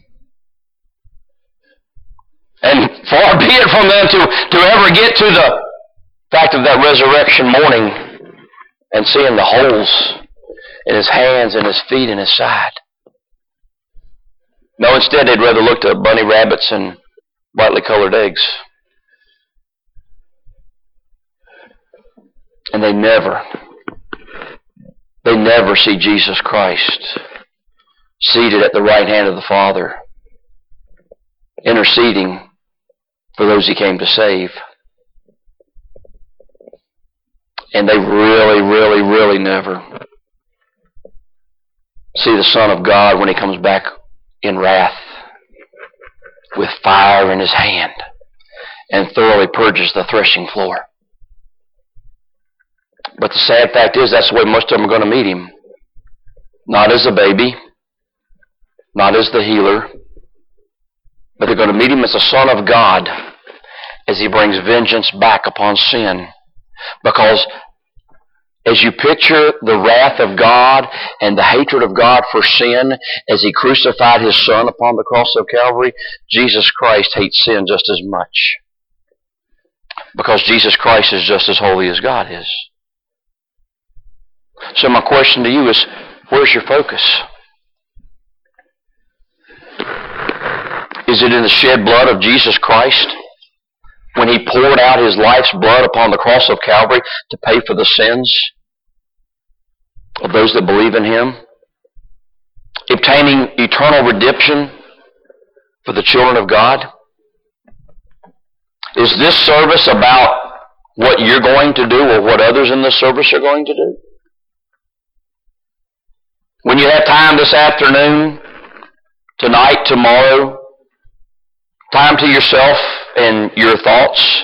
And far be it from them to, to ever get to the fact of that resurrection morning and seeing the holes in his hands and his feet and his side. No, instead they'd rather look at bunny rabbits and brightly colored eggs. And they never, they never see Jesus Christ seated at the right hand of the Father, interceding for those he came to save. And they really, really, really never see the Son of God when he comes back in wrath with fire in his hand and thoroughly purges the threshing floor. But the sad fact is that's the way most of them are going to meet him. Not as a baby, not as the healer, but they're going to meet him as the Son of God as he brings vengeance back upon sin. Because as you picture the wrath of God and the hatred of God for sin as he crucified his Son upon the cross of Calvary, Jesus Christ hates sin just as much. Because Jesus Christ is just as holy as God is. So my question to you is, where's your focus? Is it in the shed blood of Jesus Christ when he poured out his life's blood upon the cross of Calvary to pay for the sins of those that believe in him, obtaining eternal redemption for the children of God? Is this service about what you're going to do or what others in this service are going to do? When you have time this afternoon, tonight, tomorrow, time to yourself and your thoughts.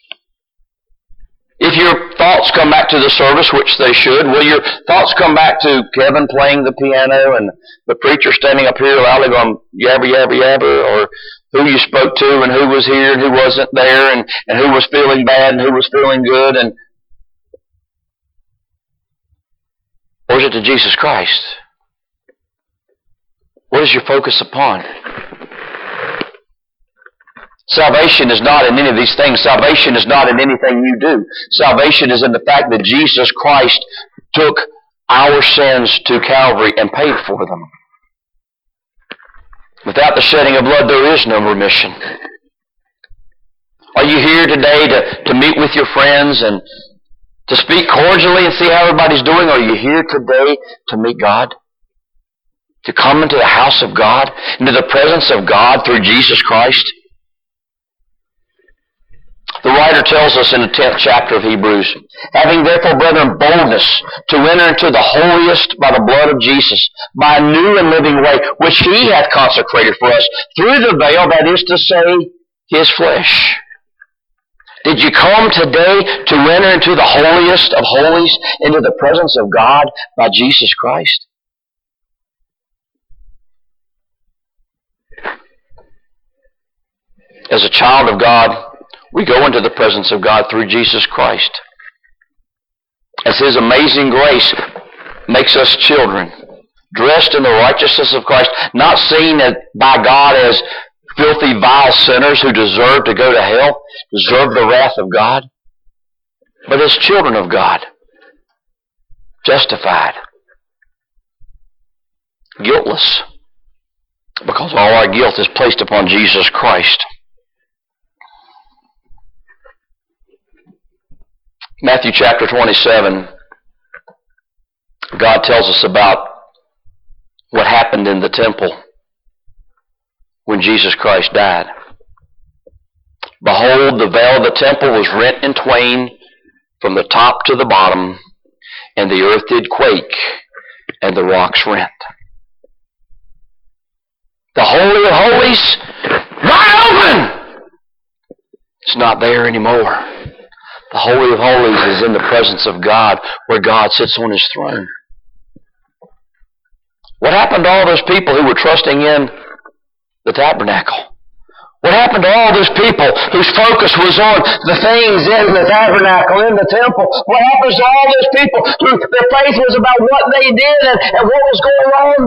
If your thoughts come back to the service, which they should, will your thoughts come back to Kevin playing the piano and the preacher standing up here loudly going yabber, yabber, yabber, or who you spoke to and who was here and who wasn't there and, and who was feeling bad and who was feeling good? And or is it to Jesus Christ? What is your focus upon? Salvation is not in any of these things. Salvation is not in anything you do. Salvation is in the fact that Jesus Christ took our sins to Calvary and paid for them. Without the shedding of blood, there is no remission. Are you here today to, to meet with your friends and to speak cordially and see how everybody's doing? Or are you here today to meet God? To come into the house of God, into the presence of God through Jesus Christ? The writer tells us in the tenth chapter of Hebrews, having therefore, brethren, boldness to enter into the holiest by the blood of Jesus, by a new and living way, which he hath consecrated for us, through the veil, that is to say, his flesh. Did you come today to enter into the holiest of holies, into the presence of God by Jesus Christ? As a child of God, we go into the presence of God through Jesus Christ. As his amazing grace makes us children, dressed in the righteousness of Christ, not seen by God as filthy, vile sinners who deserve to go to hell, deserve the wrath of God, but as children of God, justified, guiltless, because all our guilt is placed upon Jesus Christ. Matthew chapter twenty-seven, God tells us about what happened in the temple when Jesus Christ died. Behold, the veil of the temple was rent in twain from the top to the bottom, and the earth did quake, and the rocks rent. The Holy of Holies, wide open! It's not there anymore. The Holy of Holies is in the presence of God, where God sits on his throne. What happened to all those people who were trusting in the tabernacle? What happened to all those people whose focus was on the things in the tabernacle, in the temple? What happens to all those people who their faith was about what they did and, and what was going on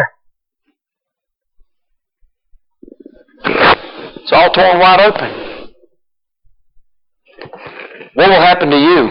there? It's all torn wide open. What will happen to you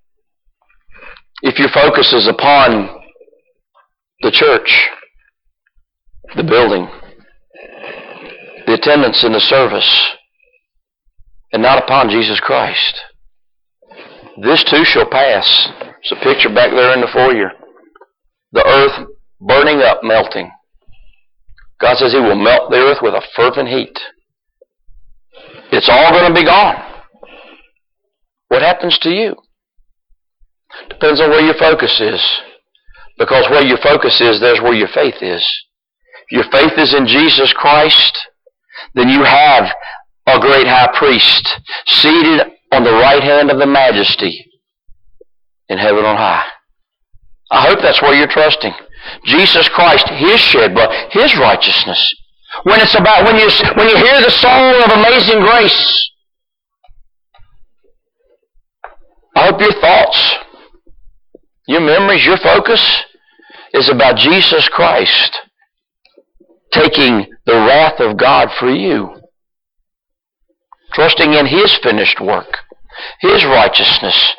if your focus is upon the church, the building, the attendance in the service, and not upon Jesus Christ? This too shall pass. There's a picture back there in the foyer. The earth burning up, melting. God says He will melt the earth with a fervent heat. It's all going to be gone. What happens to you? Depends on where your focus is. Because where your focus is, there's where your faith is. If your faith is in Jesus Christ, then you have a great high priest seated on the right hand of the majesty in heaven on high. I hope that's where you're trusting. Jesus Christ, His shed blood, His righteousness. When it's about, when you, when you hear the song of Amazing Grace, I hope your thoughts, your memories, your focus is about Jesus Christ taking the wrath of God for you. Trusting in His finished work, His righteousness,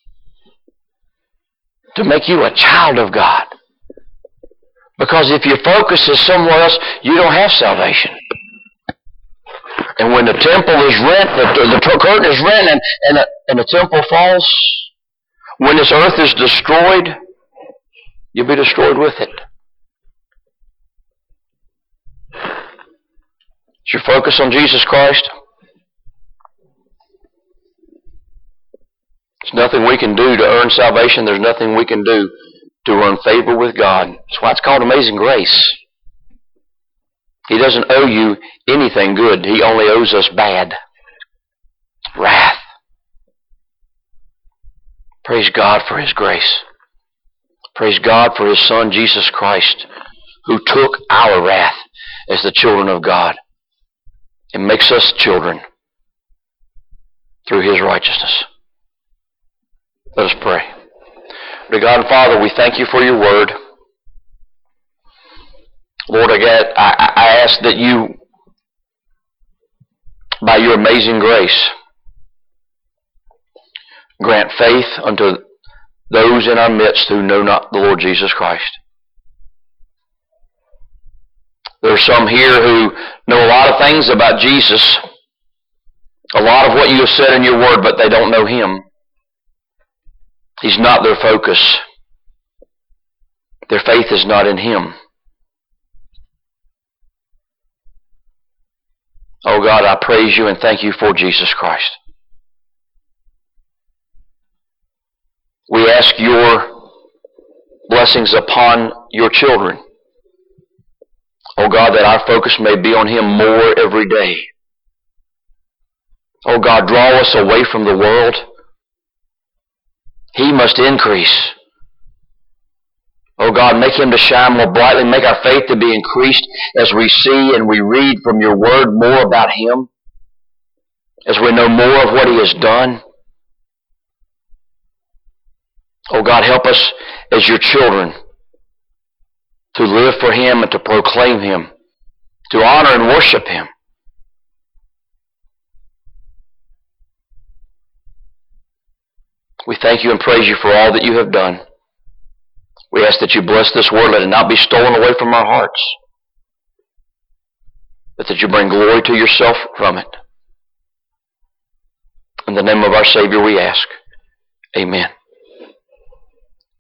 to make you a child of God. Because if your focus is somewhere else, you don't have salvation. And when the temple is rent, the, the curtain is rent, and, and, the, and the temple falls, when this earth is destroyed, you'll be destroyed with it. Is your focus on Jesus Christ? There's nothing we can do to earn salvation. There's nothing we can do to earn favor with God. That's why it's called Amazing Grace. He doesn't owe you anything good. He only owes us bad. Wrath. Praise God for His grace. Praise God for His Son, Jesus Christ, who took our wrath as the children of God and makes us children through His righteousness. Let us pray. Dear God and Father, we thank You for Your word. Lord, I, get, I, I ask that You, by Your amazing grace, grant faith unto those in our midst who know not the Lord Jesus Christ. There are some here who know a lot of things about Jesus, a lot of what You have said in Your word, but they don't know Him. He's not their focus. Their faith is not in Him. Oh God, I praise You and thank You for Jesus Christ. We ask Your blessings upon Your children. Oh God, that our focus may be on Him more every day. Oh God, draw us away from the world. He must increase. Oh God, make Him to shine more brightly. Make our faith to be increased as we see and we read from Your word more about Him. As we know more of what He has done. Oh God, help us as Your children to live for Him and to proclaim Him, to honor and worship Him. We thank You and praise You for all that You have done. We ask that You bless this word, let it not be stolen away from our hearts, but that You bring glory to Yourself from it. In the name of our Savior we ask. Amen.